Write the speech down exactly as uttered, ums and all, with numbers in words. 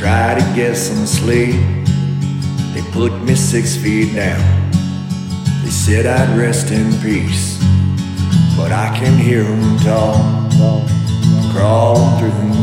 try to get some sleep. They put me six feet down. They said I'd rest in peace, but I can hear them talk, crawling through the